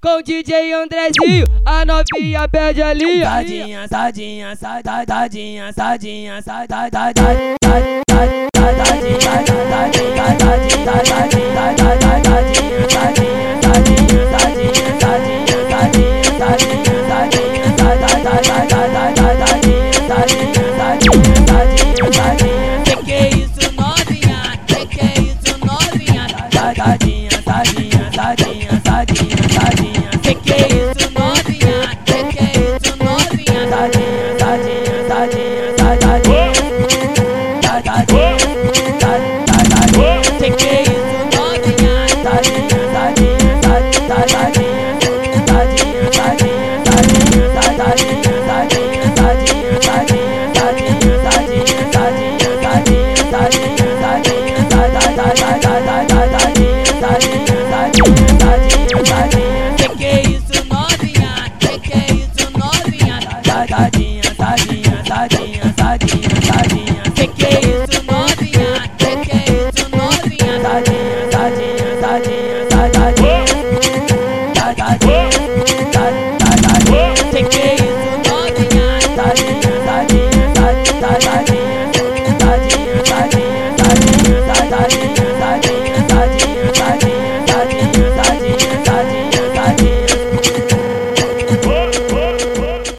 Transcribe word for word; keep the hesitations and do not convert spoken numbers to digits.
com o D J Andrezinho, a novinha perde a linha. Tadinha, tadinha, tadinha, tadinha, tadinha, tadinha, tadinha, tadinha, tadinha, tadinha, tadinha, tadinha, tadinha, tadinha.